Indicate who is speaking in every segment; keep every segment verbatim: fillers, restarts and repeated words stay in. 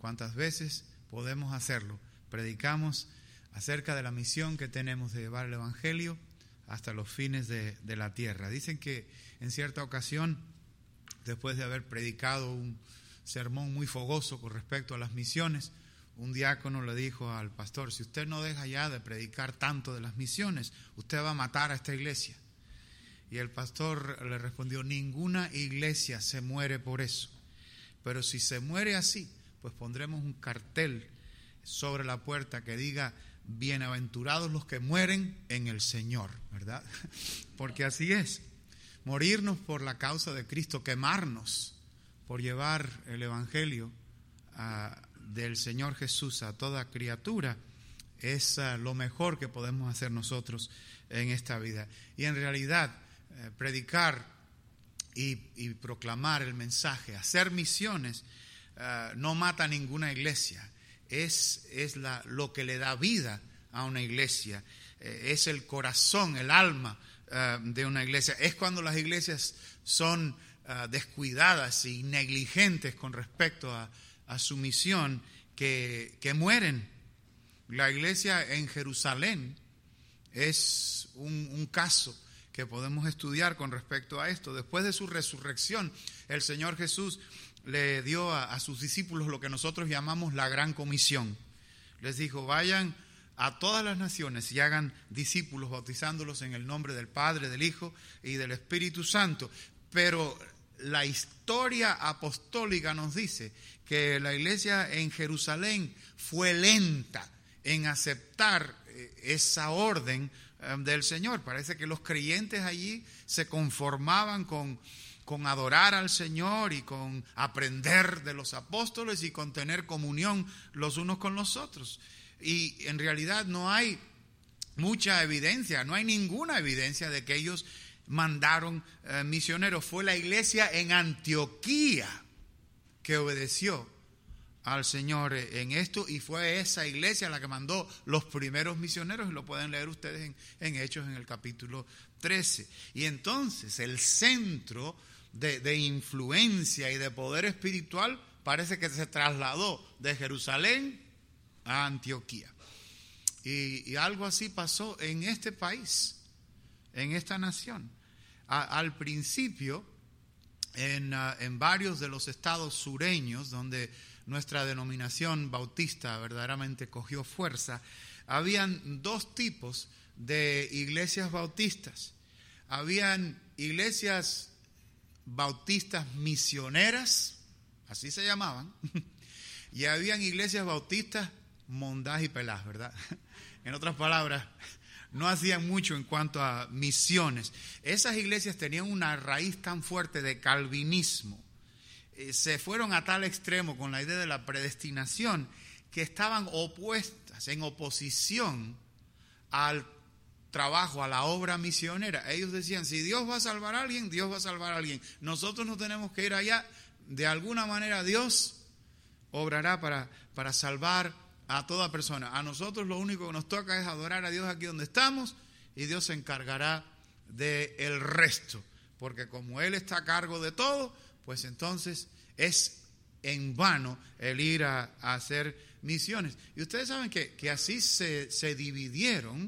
Speaker 1: cuantas veces podemos hacerlo, predicamos acerca de la misión que tenemos de llevar el Evangelio hasta los fines de, de la tierra. Dicen que en cierta ocasión, después de haber predicado un sermón muy fogoso con respecto a las misiones, un diácono le dijo al pastor: si usted no deja ya de predicar tanto de las misiones, usted va a matar a esta iglesia. Y el pastor le respondió: ninguna iglesia se muere por eso, pero si se muere así, pues pondremos un cartel sobre la puerta que diga: bienaventurados los que mueren en el Señor, ¿verdad? Porque así es, morirnos por la causa de Cristo, quemarnos por llevar el Evangelio a del Señor Jesús a toda criatura, es uh, lo mejor que podemos hacer nosotros en esta vida. Y en realidad, eh, predicar y, y proclamar el mensaje, hacer misiones, uh, no mata a ninguna iglesia. Es, es la, lo que le da vida a una iglesia. Eh, es el corazón, el alma uh, de una iglesia. Es cuando las iglesias son uh, descuidadas y negligentes con respecto a a su misión, que, que mueren. La iglesia en Jerusalén es un, un caso que podemos estudiar con respecto a esto. Después de su resurrección, el Señor Jesús le dio a, a sus discípulos lo que nosotros llamamos la gran comisión. Les dijo: vayan a todas las naciones y hagan discípulos, bautizándolos en el nombre del Padre, del Hijo y del Espíritu Santo. Pero la historia apostólica nos dice que la iglesia en Jerusalén fue lenta en aceptar esa orden del Señor. Parece que los creyentes allí se conformaban con, con adorar al Señor y con aprender de los apóstoles y con tener comunión los unos con los otros. Y en realidad no hay mucha evidencia, no hay ninguna evidencia de que ellos mandaron eh, misioneros. Fue la iglesia en Antioquía que obedeció al Señor en esto, y fue esa iglesia la que mandó los primeros misioneros, y lo pueden leer ustedes en, en Hechos en el capítulo trece. Y entonces el centro de, de influencia y de poder espiritual parece que se trasladó de Jerusalén a Antioquía. Y, y algo así pasó en este país, en esta nación. A, al principio, en, uh, en varios de los estados sureños, donde nuestra denominación bautista verdaderamente cogió fuerza, habían dos tipos de iglesias bautistas. Habían iglesias bautistas misioneras, así se llamaban, y habían iglesias bautistas mondás y pelás, ¿verdad? En otras palabras, no hacían mucho en cuanto a misiones. Esas iglesias tenían una raíz tan fuerte de calvinismo, eh, se fueron a tal extremo con la idea de la predestinación, que estaban opuestas, en oposición al trabajo, a la obra misionera. Ellos decían: si Dios va a salvar a alguien, Dios va a salvar a alguien. Nosotros no tenemos que ir allá. De alguna manera Dios obrará para, para salvar a toda persona. A nosotros lo único que nos toca es adorar a Dios aquí donde estamos, y Dios se encargará del resto, porque como Él está a cargo de todo, pues entonces es en vano el ir a, a hacer misiones. Y ustedes saben que, que así se, se dividieron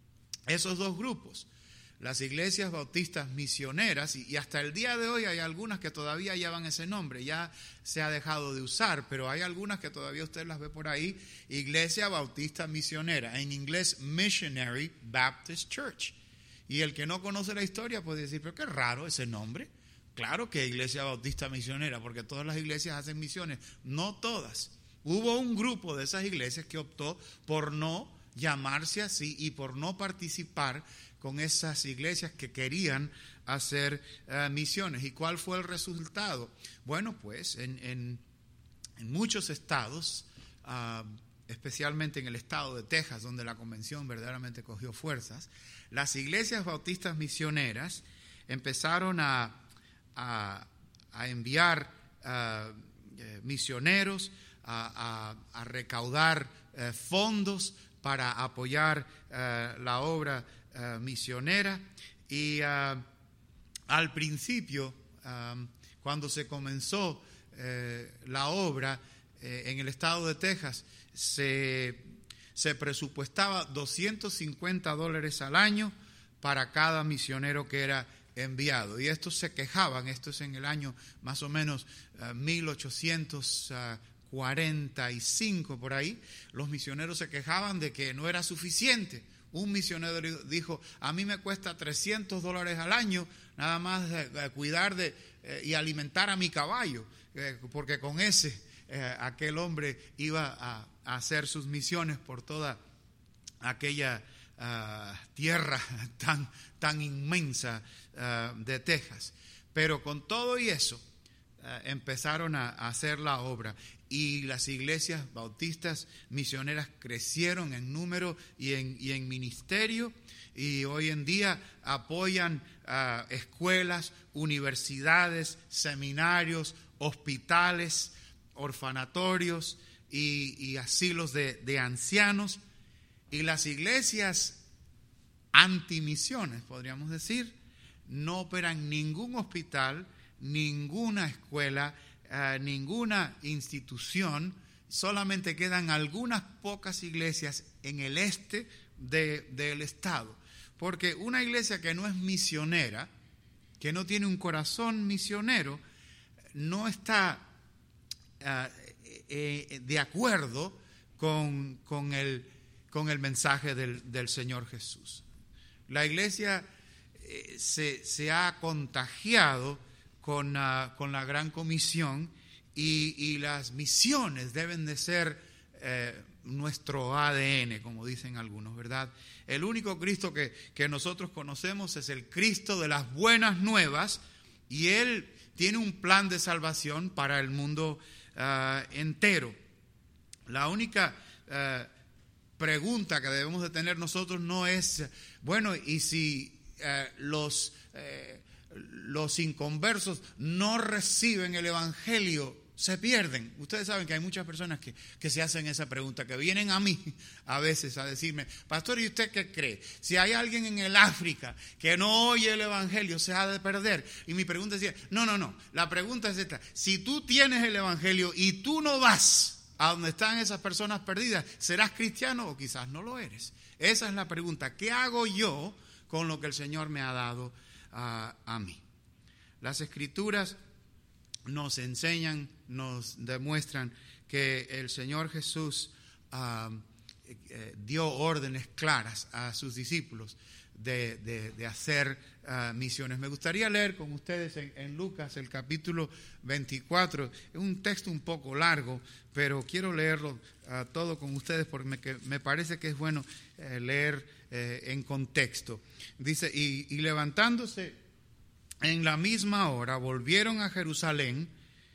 Speaker 1: esos dos grupos, las iglesias bautistas misioneras, y, y hasta el día de hoy hay algunas que todavía llevan ese nombre. Ya se ha dejado de usar, pero hay algunas que todavía usted las ve por ahí: Iglesia Bautista Misionera, en inglés Missionary Baptist Church. Y el que no conoce la historia puede decir: pero qué raro ese nombre. Claro que Iglesia Bautista Misionera, porque todas las iglesias hacen misiones. No todas. Hubo un grupo de esas iglesias que optó por no llamarse así y por no participar con esas iglesias que querían hacer uh, misiones. ¿Y cuál fue el resultado? Bueno, pues en, en, en muchos estados, uh, especialmente en el estado de Texas, donde la convención verdaderamente cogió fuerzas, las iglesias bautistas misioneras empezaron a, a, a enviar uh, eh, misioneros, a, a, a recaudar uh, fondos para apoyar uh, la obra uh, misionera. Y uh, al principio, um, cuando se comenzó uh, la obra, eh, en el estado de Texas se, se presupuestaba doscientos cincuenta dólares al año para cada misionero que era enviado. Y estos se quejaban, esto es en el año más o menos uh, mil ochocientos cuarenta y cinco por ahí, los misioneros se quejaban de que no era suficiente. Un misionero dijo, a mí me cuesta trescientos dólares al año nada más de, de cuidar de, eh, y alimentar a mi caballo, eh, porque con ese eh, aquel hombre iba a, a hacer sus misiones por toda aquella Uh, tierra tan, tan inmensa uh, de Texas. Pero con todo y eso uh, empezaron a, a hacer la obra, y las iglesias bautistas misioneras crecieron en número y en, y en ministerio, y hoy en día apoyan uh, escuelas, universidades, seminarios, hospitales, orfanatorios y, y asilos de, de ancianos. Y las iglesias antimisiones, podríamos decir, no operan ningún hospital, ninguna escuela, uh, ninguna institución. Solamente quedan algunas pocas iglesias en el este de, del estado. Porque una iglesia que no es misionera, que no tiene un corazón misionero, no está uh, eh, de acuerdo con, con el... con el mensaje del, del Señor Jesús. La iglesia eh, se, se ha contagiado con, uh, con la gran comisión, y, y las misiones deben de ser eh, nuestro A D N, como dicen algunos, ¿verdad? El único Cristo que, que nosotros conocemos es el Cristo de las buenas nuevas, y Él tiene un plan de salvación para el mundo uh, entero. La única Uh, pregunta que debemos de tener nosotros no es, bueno, y si eh, los, eh, los inconversos no reciben el evangelio, se pierden. Ustedes saben que hay muchas personas que, que se hacen esa pregunta, que vienen a mí a veces a decirme, pastor, ¿y usted qué cree? Si hay alguien en el África que no oye el evangelio, se ha de perder. Y mi pregunta es, no, no, no, la pregunta es esta: si tú tienes el evangelio y tú no vas a donde están esas personas perdidas, ¿serás cristiano o quizás no lo eres? Esa es la pregunta. ¿Qué hago yo con lo que el Señor me ha dado uh, a mí? Las Escrituras nos enseñan, nos demuestran que el Señor Jesús uh, eh, dio órdenes claras a sus discípulos de, de, de hacer uh, misiones. Me gustaría leer con ustedes en, en Lucas el capítulo veinticuatro. Es un texto un poco largo, pero quiero leerlo uh, todo con ustedes porque me, que me parece que es bueno eh, leer eh, en contexto. Dice, y, y levantándose en la misma hora, volvieron a Jerusalén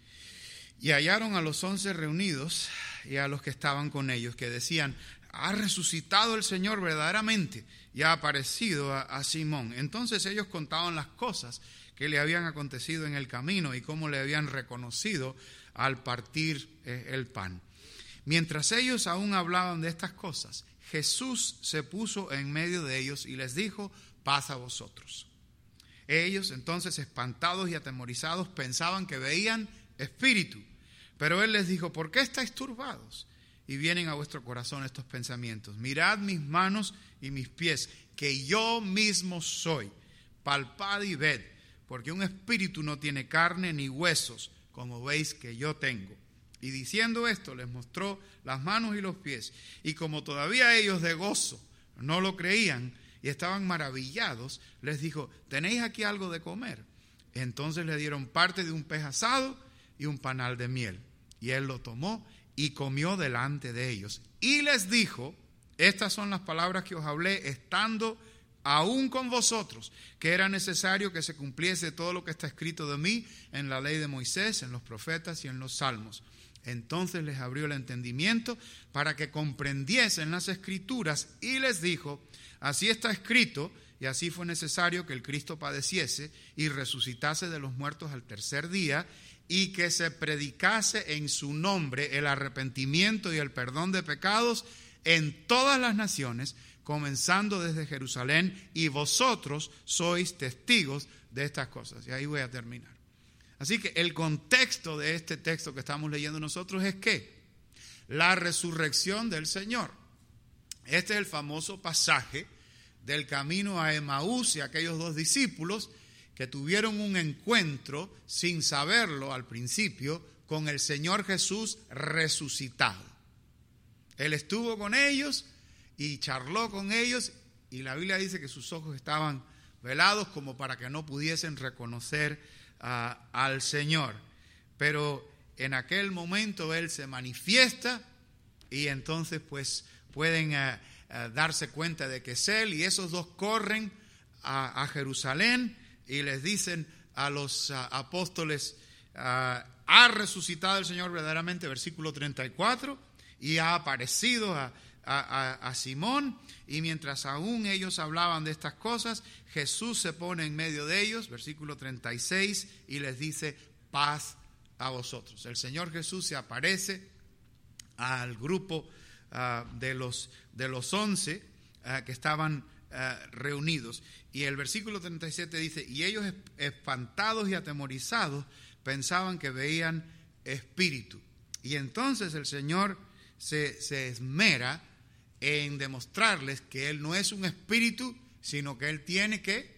Speaker 1: y hallaron a los once reunidos y a los que estaban con ellos, que decían, ha resucitado el Señor verdaderamente y ha aparecido a, a Simón. Entonces ellos contaban las cosas que le habían acontecido en el camino y cómo le habían reconocido al partir eh, el pan. Mientras ellos aún hablaban de estas cosas, Jesús se puso en medio de ellos y les dijo, paz a vosotros. Ellos entonces, espantados y atemorizados, pensaban que veían espíritu. Pero él les dijo, ¿por qué estáis turbados? Y vienen a vuestro corazón estos pensamientos. Mirad mis manos y mis pies, que yo mismo soy. Palpad y ved, porque un espíritu no tiene carne ni huesos, como veis que yo tengo. Y diciendo esto, les mostró las manos y los pies. Y como todavía ellos de gozo no lo creían y estaban maravillados, les dijo, ¿tenéis aquí algo de comer? Entonces le dieron parte de un pez asado y un panal de miel. Y él lo tomó y comió delante de ellos. Y les dijo, estas son las palabras que os hablé estando aún con vosotros, que era necesario que se cumpliese todo lo que está escrito de mí en la ley de Moisés, en los profetas y en los salmos. Entonces les abrió el entendimiento para que comprendiesen las escrituras y les dijo, así está escrito, y así fue necesario que el Cristo padeciese y resucitase de los muertos al tercer día, y que se predicase en su nombre el arrepentimiento y el perdón de pecados en todas las naciones, comenzando desde Jerusalén, y vosotros sois testigos de estas cosas. Y ahí voy a terminar. Así que el contexto de este texto que estamos leyendo nosotros es que la resurrección del Señor. Este es el famoso pasaje del camino a Emaús y aquellos dos discípulos que tuvieron un encuentro sin saberlo al principio con el Señor Jesús resucitado. Él estuvo con ellos y charló con ellos, y la Biblia dice que sus ojos estaban velados como para que no pudiesen reconocer uh, al Señor. Pero en aquel momento Él se manifiesta y entonces pues pueden uh, uh, darse cuenta de que es Él, y esos dos corren a, a Jerusalén y les dicen a los uh, apóstoles, uh, ha resucitado el Señor verdaderamente, versículo treinta y cuatro, y ha aparecido a, a, a, a Simón. Y mientras aún ellos hablaban de estas cosas, Jesús se pone en medio de ellos, versículo treinta y seis, y les dice, paz a vosotros. El Señor Jesús se aparece al grupo uh, de los de los once uh, que estaban uh, reunidos. Y el versículo treinta y siete dice, y ellos espantados y atemorizados pensaban que veían espíritu. Y entonces el Señor se, se esmera en demostrarles que Él no es un espíritu, sino que Él tiene ¿qué?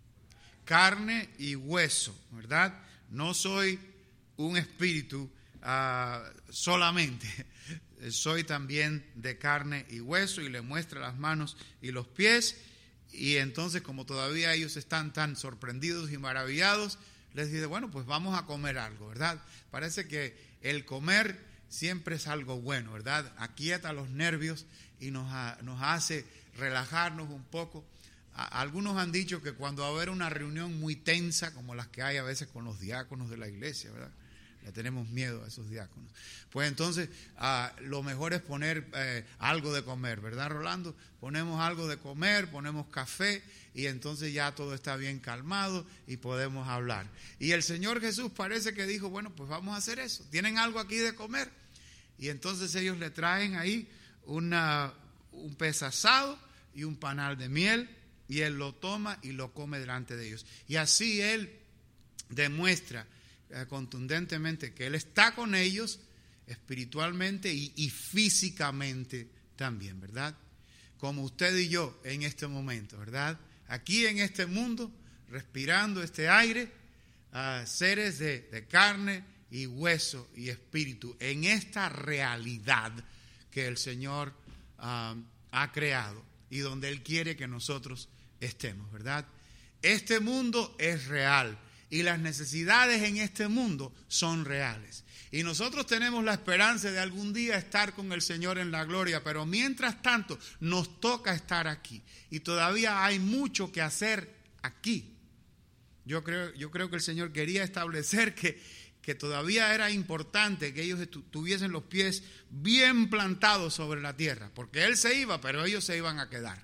Speaker 1: Carne y hueso, ¿verdad? No soy un espíritu uh, solamente, soy también de carne y hueso, y le muestra las manos y los pies. Y entonces, como todavía ellos están tan sorprendidos y maravillados, les dice, bueno, pues vamos a comer algo, ¿verdad? Parece que el comer siempre es algo bueno, ¿verdad? Aquieta los nervios y nos, ha, nos hace relajarnos un poco. A, algunos han dicho que cuando va a haber una reunión muy tensa, como las que hay a veces con los diáconos de la iglesia, ¿verdad? Le tenemos miedo a esos diáconos. Pues entonces uh, lo mejor es poner eh, algo de comer, ¿verdad, Rolando? Ponemos algo de comer, ponemos café, y entonces ya todo está bien calmado y podemos hablar. Y el Señor Jesús parece que dijo, bueno, pues vamos a hacer eso. ¿Tienen algo aquí de comer? Y entonces ellos le traen ahí una, un pez asado y un panal de miel, y Él lo toma y lo come delante de ellos. Y así Él demuestra eh, contundentemente que Él está con ellos espiritualmente y, y físicamente también, ¿verdad? Como usted y yo en este momento, ¿verdad? Aquí en este mundo, respirando este aire, uh, seres de, de carne y hueso y espíritu, en esta realidad que el Señor uh, ha creado y donde Él quiere que nosotros estemos, ¿verdad? Este mundo es real y las necesidades en este mundo son reales. Y nosotros tenemos la esperanza de algún día estar con el Señor en la gloria, pero mientras tanto nos toca estar aquí. Y todavía hay mucho que hacer aquí. Yo creo, yo creo que el Señor quería establecer que, que todavía era importante que ellos tuviesen los pies bien plantados sobre la tierra, porque Él se iba, pero ellos se iban a quedar.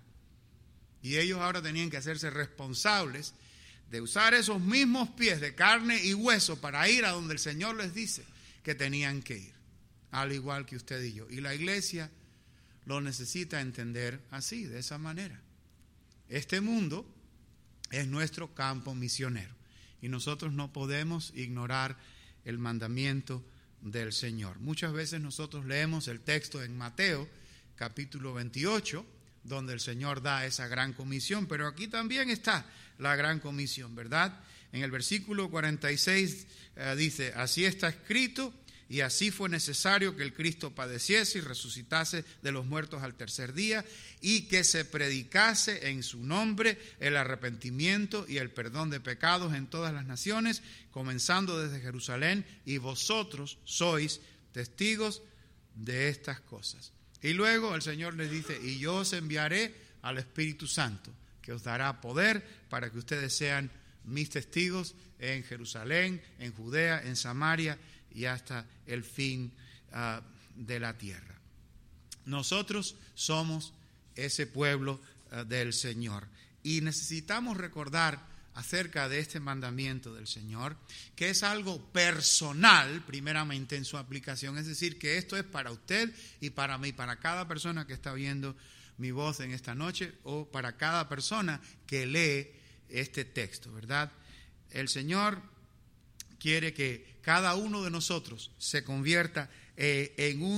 Speaker 1: Y ellos ahora tenían que hacerse responsables de usar esos mismos pies de carne y hueso para ir a donde el Señor les dice que tenían que ir, al igual que usted y yo. Y la iglesia lo necesita entender así, de esa manera. Este mundo es nuestro campo misionero y nosotros no podemos ignorar el mandamiento del Señor. Muchas veces nosotros leemos el texto en Mateo capítulo veintiocho, donde el Señor da esa gran comisión, pero aquí también está la gran comisión, ¿verdad? En el versículo cuarenta y seis eh, dice, así está escrito, y así fue necesario que el Cristo padeciese y resucitase de los muertos al tercer día, y que se predicase en su nombre el arrepentimiento y el perdón de pecados en todas las naciones, comenzando desde Jerusalén, y vosotros sois testigos de estas cosas. Y luego el Señor les dice, y yo os enviaré al Espíritu Santo, que os dará poder para que ustedes sean mis testigos en Jerusalén, en Judea, en Samaria y hasta el fin uh, de la tierra. Nosotros somos ese pueblo uh, del Señor y necesitamos recordar acerca de este mandamiento del Señor, que es algo personal, primeramente en su aplicación, es decir, que esto es para usted y para mí, para cada persona que está oyendo mi voz en esta noche o para cada persona que lee este texto, ¿verdad? El Señor quiere que cada uno de nosotros se convierta eh, en un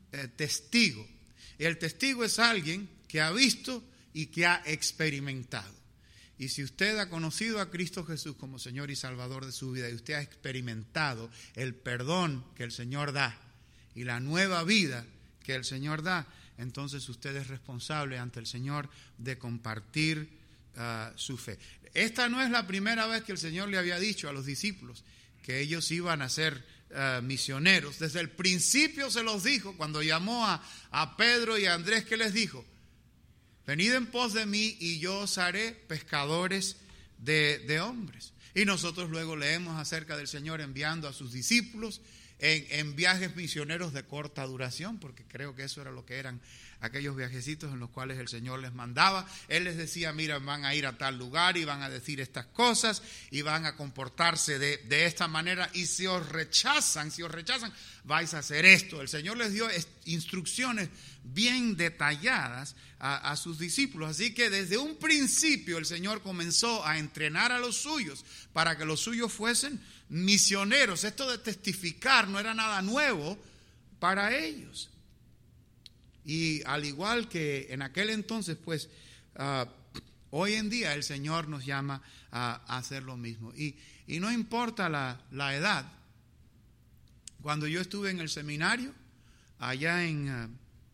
Speaker 1: eh, testigo. Y el testigo es alguien que ha visto y que ha experimentado. Y si usted ha conocido a Cristo Jesús como Señor y Salvador de su vida y usted ha experimentado el perdón que el Señor da y la nueva vida que el Señor da, entonces usted es responsable ante el Señor de compartir uh, su fe. Esta no es la primera vez que el Señor le había dicho a los discípulos que ellos iban a ser uh, misioneros. Desde el principio se los dijo, cuando llamó a, a Pedro y a Andrés, ¿qué les dijo? Venid en pos de mí y yo os haré pescadores de, de hombres. Y nosotros luego leemos acerca del Señor enviando a sus discípulos en, en viajes misioneros de corta duración, porque creo que eso era lo que eran aquellos viajecitos en los cuales el Señor les mandaba. Él les decía, mira, van a ir a tal lugar y van a decir estas cosas y van a comportarse de, de esta manera, y si os rechazan, si os rechazan, vais a hacer esto. El Señor les dio instrucciones bien detalladas a, a sus discípulos. Así que desde un principio el Señor comenzó a entrenar a los suyos para que los suyos fuesen misioneros. Esto de testificar no era nada nuevo para ellos. Y al igual que en aquel entonces, pues uh, hoy en día el Señor nos llama a, a hacer lo mismo. Y, y no importa la, la edad. Cuando yo estuve en el seminario, allá en, uh,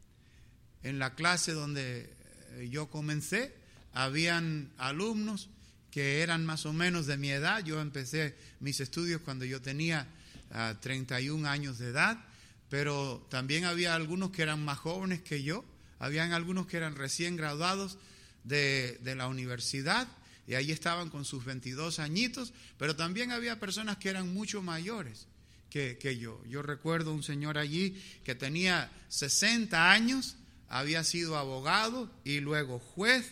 Speaker 1: en la clase donde yo comencé, habían alumnos que eran más o menos de mi edad. Yo empecé mis estudios cuando yo tenía uh, treinta y un años de edad. Pero también había algunos que eran más jóvenes que yo, habían algunos que eran recién graduados de, de la universidad y ahí estaban con sus veintidós añitos, pero también había personas que eran mucho mayores que, que yo. Yo recuerdo un señor allí que tenía sesenta años, había sido abogado y luego juez,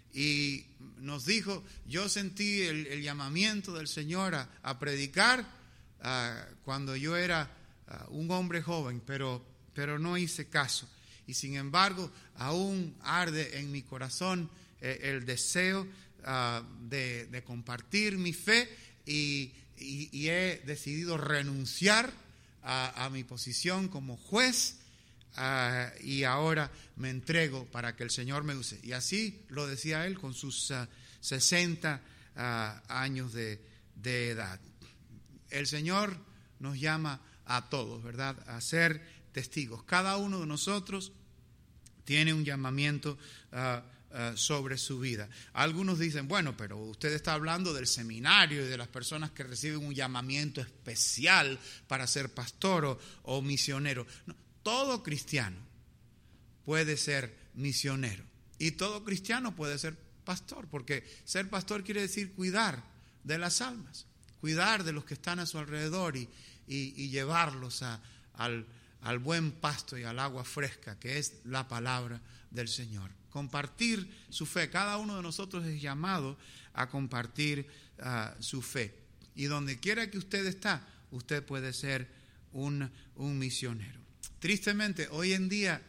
Speaker 1: y nos dijo, yo sentí el, el llamamiento del Señor a, a predicar uh, cuando yo era un hombre joven, pero, pero no hice caso. Y sin embargo, aún arde en mi corazón eh, el deseo uh, de, de compartir mi fe y, y, y he decidido renunciar a, a mi posición como juez uh, y ahora me entrego para que el Señor me use. Y así lo decía él con sus uh, sesenta uh, años de, de edad. El Señor nos llama a todos, ¿verdad?, a ser testigos. Cada uno de nosotros tiene un llamamiento uh, uh, sobre su vida. Algunos dicen, bueno, pero usted está hablando del seminario y de las personas que reciben un llamamiento especial para ser pastor o, o misionero. No, todo cristiano puede ser misionero y todo cristiano puede ser pastor, porque ser pastor quiere decir cuidar de las almas, cuidar de los que están a su alrededor y Y, y llevarlos a, al, al buen pasto y al agua fresca, que es la palabra del Señor. Compartir su fe. Cada uno de nosotros es llamado a compartir uh, su fe. Y donde quiera que usted está, usted puede ser un, un misionero. Tristemente, hoy en día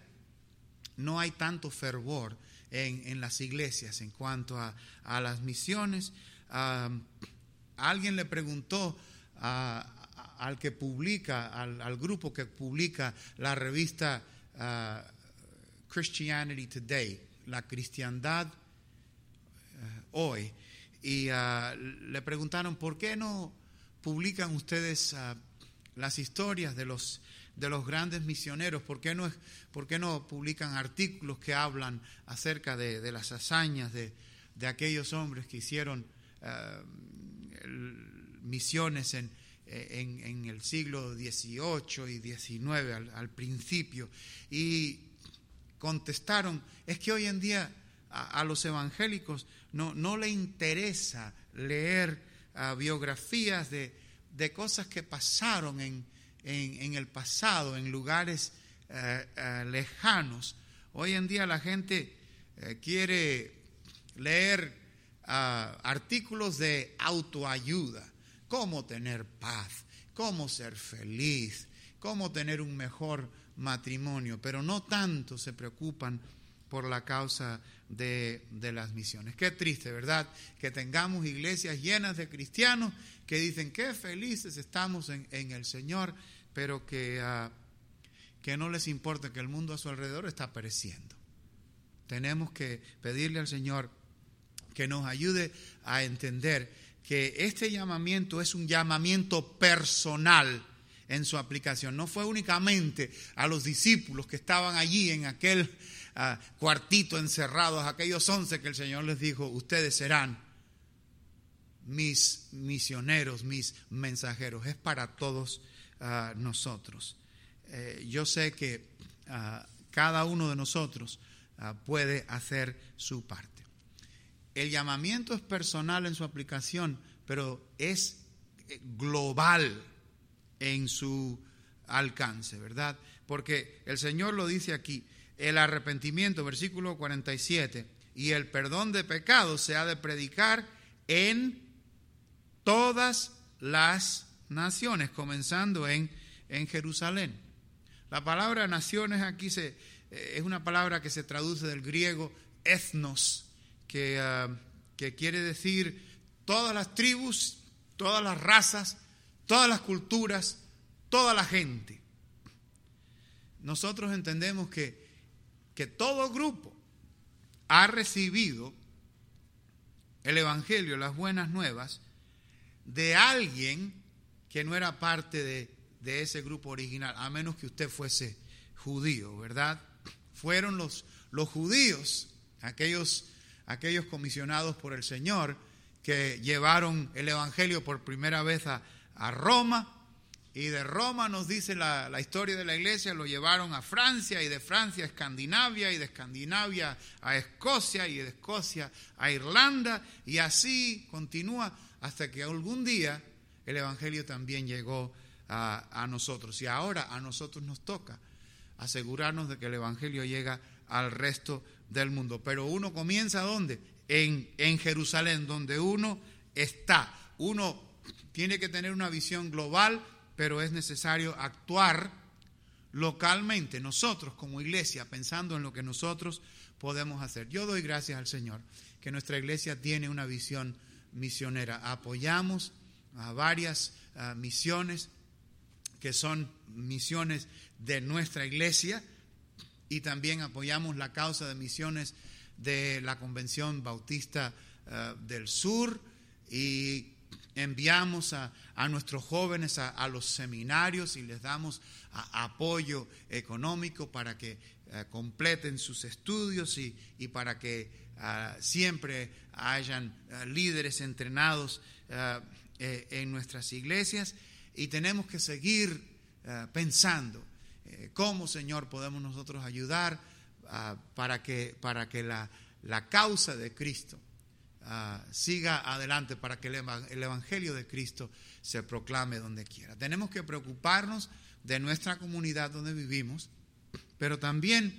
Speaker 1: no hay tanto fervor en, en las iglesias en cuanto a, a las misiones. Uh, alguien le preguntó a al que publica, al, al grupo que publica la revista uh, Christianity Today, la cristiandad uh, hoy, y uh, le preguntaron, ¿por qué no publican ustedes uh, las historias de los, de los grandes misioneros? ¿Por qué no, por qué no publican artículos que hablan acerca de, de las hazañas de, de aquellos hombres que hicieron uh, misiones en En, en el siglo dieciocho y diecinueve al, al principio? Y contestaron, es que hoy en día a, a los evangélicos no, no le interesa leer uh, biografías de, de cosas que pasaron en, en, en el pasado, en lugares uh, uh, lejanos. Hoy en día la gente uh, quiere leer uh, artículos de autoayuda. Cómo tener paz, cómo ser feliz, cómo tener un mejor matrimonio, pero no tanto se preocupan por la causa de, de las misiones. Qué triste, ¿verdad?, que tengamos iglesias llenas de cristianos que dicen qué felices estamos en, en el Señor, pero que, uh, que no les importa que el mundo a su alrededor está pereciendo. Tenemos que pedirle al Señor que nos ayude a entender que este llamamiento es un llamamiento personal en su aplicación. No fue únicamente a los discípulos que estaban allí en aquel uh, cuartito encerrados, aquellos once que el Señor les dijo, ustedes serán mis misioneros, mis mensajeros. Es para todos uh, nosotros. Eh, yo sé que uh, cada uno de nosotros uh, puede hacer su parte. El llamamiento es personal en su aplicación, pero es global en su alcance, ¿verdad? Porque el Señor lo dice aquí, el arrepentimiento, versículo cuarenta y siete, y el perdón de pecados se ha de predicar en todas las naciones, comenzando en, en Jerusalén. La palabra naciones aquí se, eh, es una palabra que se traduce del griego ethnos, que, uh, que quiere decir todas las tribus, todas las razas, todas las culturas, toda la gente. Nosotros entendemos que, que todo grupo ha recibido el Evangelio, las buenas nuevas, de alguien que no era parte de, de ese grupo original, a menos que usted fuese judío, ¿verdad? Fueron los, los judíos, aquellos, aquellos comisionados por el Señor, que llevaron el Evangelio por primera vez a, a Roma, y de Roma nos dice la, la historia de la iglesia, lo llevaron a Francia, y de Francia a Escandinavia, y de Escandinavia a Escocia, y de Escocia a Irlanda, y así continúa hasta que algún día el Evangelio también llegó a, a nosotros. Y ahora a nosotros nos toca asegurarnos de que el Evangelio llega al resto del mundo. Pero uno comienza ¿dónde? En, en Jerusalén, donde uno está. Uno tiene que tener una visión global, pero es necesario actuar localmente, nosotros como iglesia, pensando en lo que nosotros podemos hacer. Yo doy gracias al Señor que nuestra iglesia tiene una visión misionera. Apoyamos a varias uh, misiones que son misiones de nuestra iglesia, y también apoyamos la causa de misiones de la Convención Bautista uh, del Sur, y enviamos a, a nuestros jóvenes a, a los seminarios y les damos a, apoyo económico para que uh, completen sus estudios y, y para que uh, siempre hayan uh, líderes entrenados uh, eh, en nuestras iglesias. Y tenemos que seguir uh, pensando eh, cómo, Señor, podemos nosotros ayudar uh, para que, para que la, la causa de Cristo Uh, siga adelante, para que el, el Evangelio de Cristo se proclame donde quiera. Tenemos que preocuparnos de nuestra comunidad donde vivimos, pero también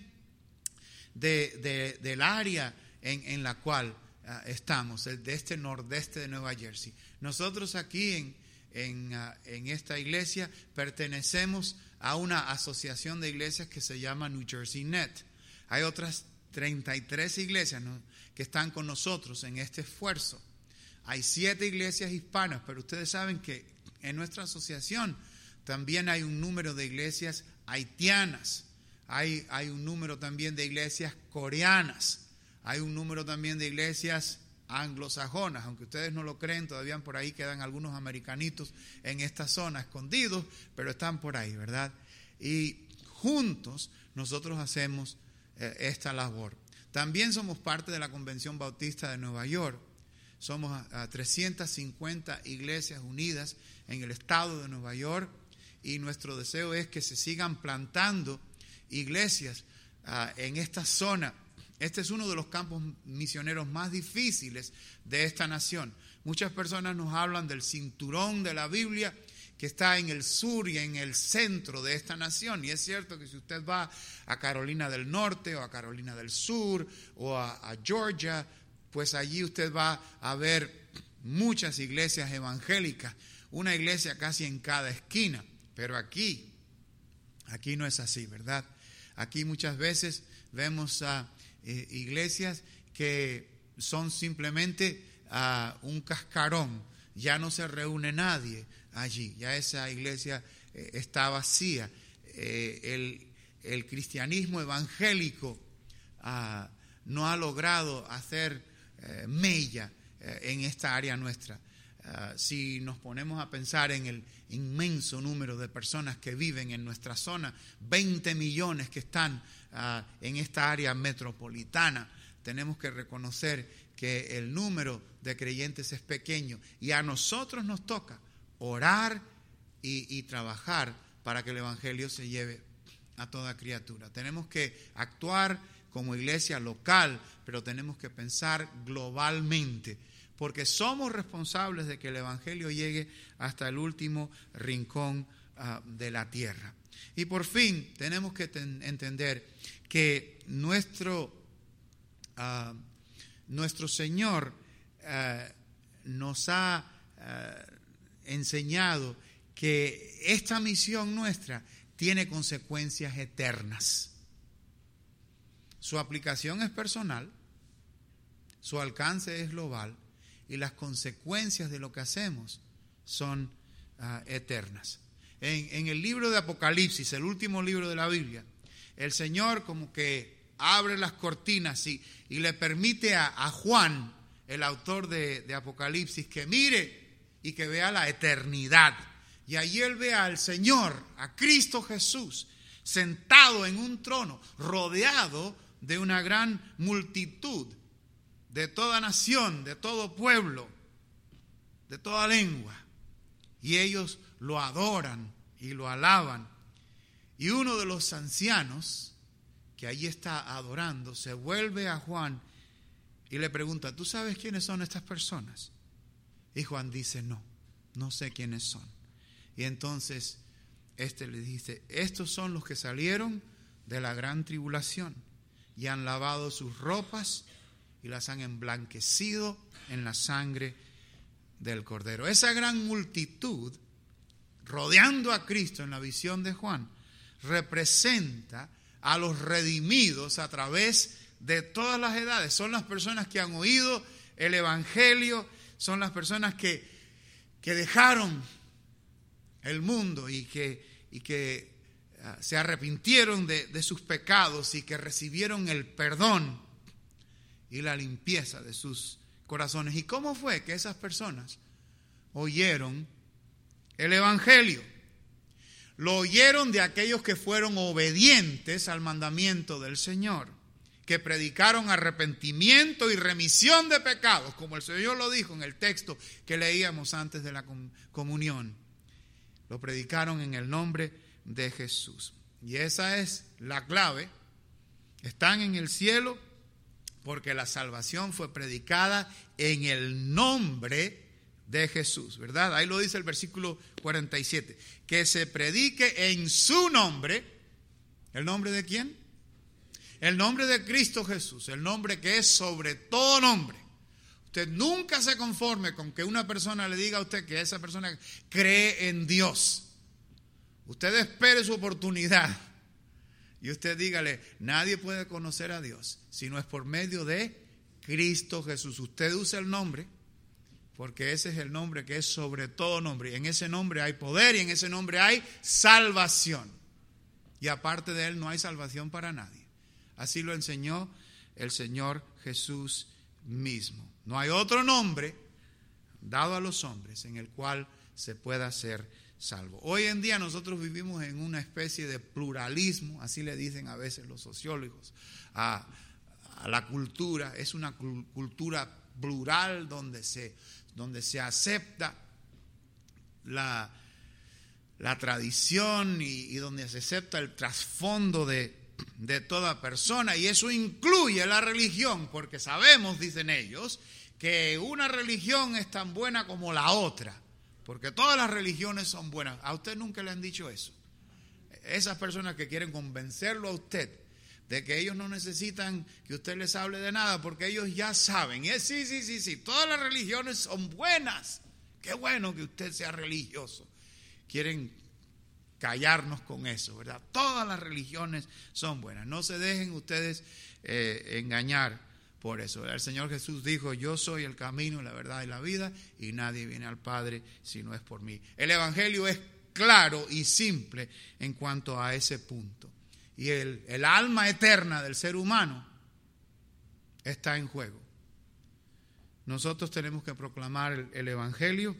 Speaker 1: de, de, del área en, en la cual uh, estamos, de este nordeste de Nueva Jersey. Nosotros aquí en, en, uh, en esta iglesia pertenecemos a una asociación de iglesias que se llama New Jersey Net. Hay otras treinta y tres iglesias, ¿no?, que están con nosotros en este esfuerzo. Hay siete iglesias hispanas, pero ustedes saben que en nuestra asociación también hay un número de iglesias haitianas, hay, hay un número también de iglesias coreanas, hay un número también de iglesias anglosajonas. Aunque ustedes no lo creen, todavía por ahí quedan algunos americanitos en esta zona escondidos, pero están por ahí, ¿verdad? Y juntos nosotros hacemos eh, esta labor. También somos parte de la Convención Bautista de Nueva York. Somos a trescientas cincuenta iglesias unidas en el estado de Nueva York, y nuestro deseo es que se sigan plantando iglesias uh, en esta zona. Este es uno de los campos misioneros más difíciles de esta nación. Muchas personas nos hablan del cinturón de la Biblia que está en el sur y en el centro de esta nación. Y es cierto que si usted va a Carolina del Norte o a Carolina del Sur o a, a Georgia, pues allí usted va a ver muchas iglesias evangélicas, una iglesia casi en cada esquina. Pero aquí, aquí no es así, ¿verdad? Aquí muchas veces vemos a eh, iglesias que son simplemente uh, un cascarón. Ya no se reúne nadie allí, ya esa iglesia eh, está vacía. Eh, el, el cristianismo evangélico uh, no ha logrado hacer uh, mella uh, en esta área nuestra. Uh, si nos ponemos a pensar en el inmenso número de personas que viven en nuestra zona, veinte millones que están uh, en esta área metropolitana, tenemos que reconocer que el número de creyentes es pequeño y a nosotros nos toca orar y, y trabajar para que el evangelio se lleve a toda criatura. Tenemos que actuar como iglesia local, pero tenemos que pensar globalmente, porque somos responsables de que el evangelio llegue hasta el último rincón uh, de la tierra. Y por fin tenemos que ten, entender que nuestro, uh, nuestro Señor uh, nos ha uh, enseñado que esta misión nuestra tiene consecuencias eternas. Su aplicación es personal, su alcance es global, y las consecuencias de lo que hacemos son uh, eternas. En, en el libro de Apocalipsis, el último libro de la Biblia, el Señor como que abre las cortinas y, y le permite a, a Juan, el autor de, de Apocalipsis, que mire y que vea la eternidad. Y allí él ve al Señor, a Cristo Jesús, sentado en un trono, rodeado de una gran multitud, de toda nación, de todo pueblo, de toda lengua. Y ellos lo adoran y lo alaban. Y uno de los ancianos que allí está adorando se vuelve a Juan y le pregunta: ¿tú sabes quiénes son estas personas? Y Juan dice: no, no sé quiénes son. Y entonces este le dice: estos son los que salieron de la gran tribulación y han lavado sus ropas y las han emblanquecido en la sangre del Cordero. Esa gran multitud rodeando a Cristo en la visión de Juan representa a los redimidos a través de todas las edades. Son las personas que han oído el evangelio, son las personas que, que dejaron el mundo y que, y que uh, se arrepintieron de, de sus pecados y que recibieron el perdón y la limpieza de sus corazones. ¿Y cómo fue que esas personas oyeron el evangelio? Lo oyeron de aquellos que fueron obedientes al mandamiento del Señor, que predicaron arrepentimiento y remisión de pecados, como el Señor lo dijo en el texto que leíamos antes de la comunión. Lo predicaron en el nombre de Jesús. Y esa es la clave. Están en el cielo porque la salvación fue predicada en el nombre de Jesús, ¿verdad? Ahí lo dice el versículo cuarenta y siete. Que se predique en su nombre. ¿El nombre de quién? El nombre de Cristo Jesús, el nombre que es sobre todo nombre. Usted nunca se conforme con que una persona le diga a usted que esa persona cree en Dios. Usted espere su oportunidad y usted dígale: nadie puede conocer a Dios si no es por medio de Cristo Jesús. Usted usa el nombre porque ese es el nombre que es sobre todo nombre. Y en ese nombre hay poder y en ese nombre hay salvación. Y aparte de él no hay salvación para nadie. Así lo enseñó el Señor Jesús mismo. No hay otro nombre dado a los hombres en el cual se pueda ser salvo. Hoy en día nosotros vivimos en una especie de pluralismo, así le dicen a veces los sociólogos, a, a la cultura. Es una cultura plural donde se, donde se acepta la, la tradición y, y donde se acepta el trasfondo de de toda persona, y eso incluye la religión, porque sabemos, dicen ellos, que una religión es tan buena como la otra, porque todas las religiones son buenas. ¿A usted nunca le han dicho eso? Esas personas que quieren convencerlo a usted de que ellos no necesitan que usted les hable de nada, porque ellos ya saben. Y es, sí, sí, sí, sí, todas las religiones son buenas. Qué bueno que usted sea religioso. Quieren callarnos con eso, ¿verdad? Todas las religiones son buenas. No se dejen ustedes eh, engañar por eso. El Señor Jesús dijo: yo soy el camino, la verdad y la vida, y nadie viene al Padre si no es por mí. El Evangelio es claro y simple en cuanto a ese punto. y el, el alma eterna del ser humano está en juego. Nosotros tenemos que proclamar el, el Evangelio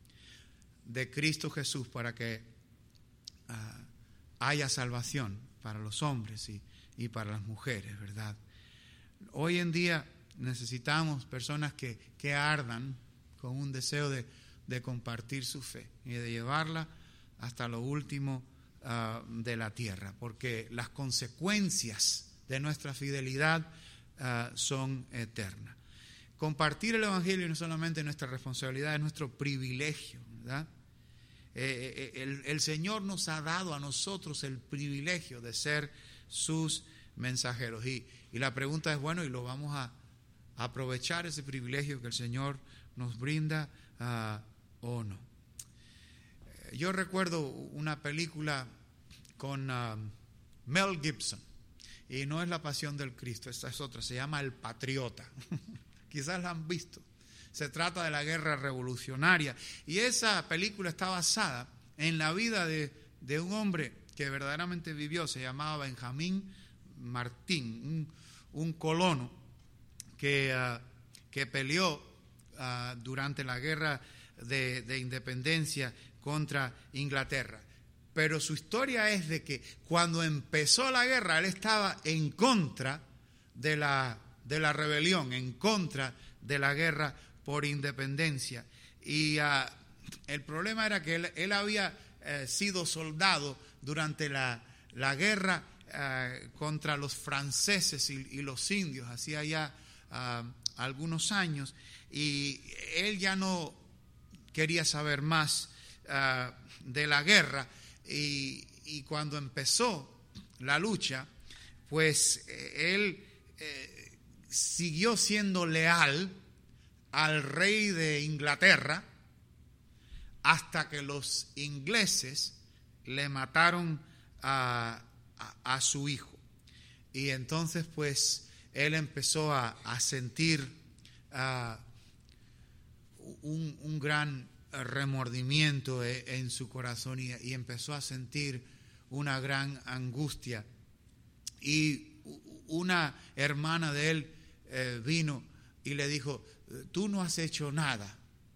Speaker 1: de Cristo Jesús para que uh, haya salvación para los hombres y, y para las mujeres, ¿verdad? Hoy en día necesitamos personas que, que ardan con un deseo de, de compartir su fe y de llevarla hasta lo último uh, de la tierra, porque las consecuencias de nuestra fidelidad uh, son eternas. Compartir el Evangelio no solamente es nuestra responsabilidad, es nuestro privilegio, ¿verdad? Eh, eh, el, el Señor nos ha dado a nosotros el privilegio de ser sus mensajeros. Y, y la pregunta es, bueno, ¿y lo vamos a aprovechar ese privilegio que el Señor nos brinda uh, o no? Eh, yo recuerdo una película con uh, Mel Gibson, y no es La Pasión del Cristo, esta es otra, se llama El Patriota. Quizás la han visto. Se trata de la guerra revolucionaria. Y esa película está basada en la vida de, de un hombre que verdaderamente vivió. Se llamaba Benjamín Martín, un, un colono que, uh, que peleó uh, durante la guerra de, de independencia contra Inglaterra. Pero su historia es de que cuando empezó la guerra, él estaba en contra de la de la rebelión, en contra de la guerra por independencia. Y uh, el problema era que él, él había uh, sido soldado durante la, la guerra uh, contra los franceses y, y los indios, hacía ya uh, algunos años, y él ya no quería saber más uh, de la guerra, y, y cuando empezó la lucha, pues eh, él eh, siguió siendo leal al rey de Inglaterra hasta que los ingleses le mataron a, a, a su hijo. Y entonces pues él empezó a, a sentir uh, un, un gran remordimiento en su corazón y, y empezó a sentir una gran angustia. Y una hermana de él eh, vino y le dijo: tú no has hecho nada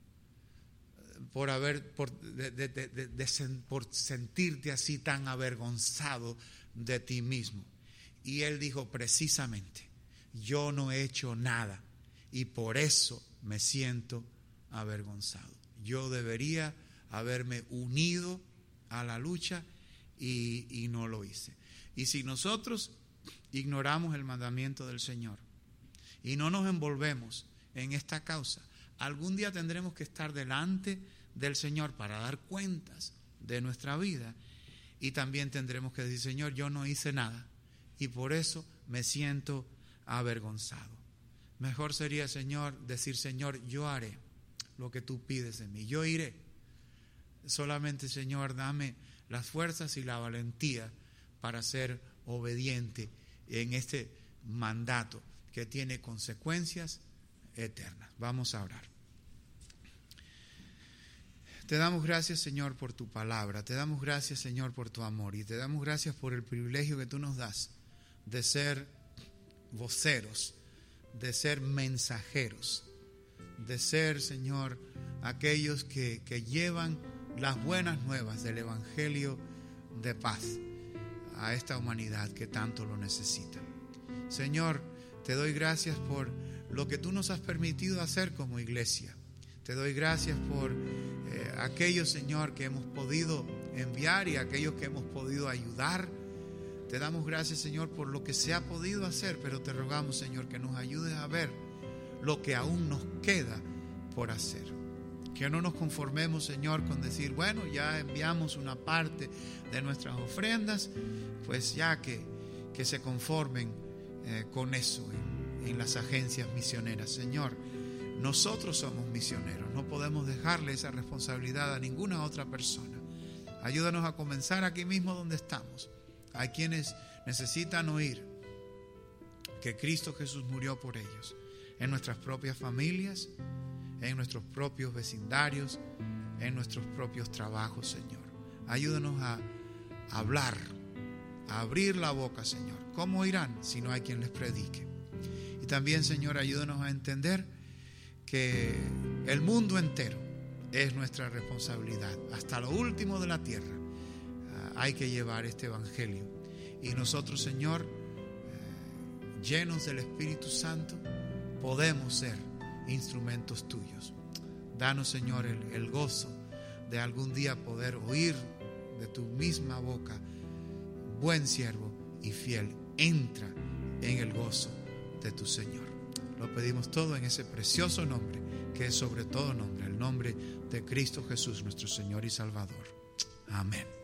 Speaker 1: por haber por, de, de, de, de, de, por sentirte así tan avergonzado de ti mismo. Y él dijo: precisamente, yo no he hecho nada y por eso me siento avergonzado. Yo debería haberme unido a la lucha y, y no lo hice. Y si nosotros ignoramos el mandamiento del Señor y no nos envolvemos en esta causa, algún día tendremos que estar delante del Señor para dar cuentas de nuestra vida, y también tendremos que decir: Señor, yo no hice nada y por eso me siento avergonzado. Mejor sería, Señor, decir: Señor, yo haré lo que tú pides de mí, yo iré. Solamente, Señor, dame las fuerzas y la valentía para ser obediente en este mandato que tiene consecuencias eternas. Vamos a orar. Te damos gracias, Señor, por tu palabra. Te damos gracias, Señor, por tu amor. Y te damos gracias por el privilegio que tú nos das de ser voceros, de ser mensajeros, de ser, Señor, aquellos que, que llevan las buenas nuevas del Evangelio de paz a esta humanidad que tanto lo necesita. Señor, te doy gracias por lo que tú nos has permitido hacer como iglesia. Te doy gracias por eh, aquellos, Señor, que hemos podido enviar y aquellos que hemos podido ayudar. Te damos gracias, Señor, por lo que se ha podido hacer, pero te rogamos, Señor, que nos ayudes a ver lo que aún nos queda por hacer. Que no nos conformemos, Señor, con decir: bueno, ya enviamos una parte de nuestras ofrendas, pues ya que, que se conformen eh, con eso en, en las agencias misioneras. Señor, nosotros somos misioneros, no podemos dejarle esa responsabilidad a ninguna otra persona. Ayúdanos a comenzar aquí mismo donde estamos. Hay quienes necesitan oír que Cristo Jesús murió por ellos, en nuestras propias familias, en nuestros propios vecindarios, en nuestros propios trabajos, Señor. Ayúdanos a hablar a abrir la boca, Señor. ¿Cómo irán si no hay quien les predique? Y también, Señor, ayúdanos a entender que el mundo entero es nuestra responsabilidad. Hasta lo último de la tierra uh, hay que llevar este evangelio. Y nosotros, Señor, uh, llenos del Espíritu Santo, podemos ser instrumentos tuyos. Danos, Señor, el, el gozo de algún día poder oír de tu misma boca: buen siervo y fiel, entra en el gozo de tu Señor. Lo pedimos todo en ese precioso nombre, que es sobre todo nombre, el nombre de Cristo Jesús, nuestro Señor y Salvador. Amén.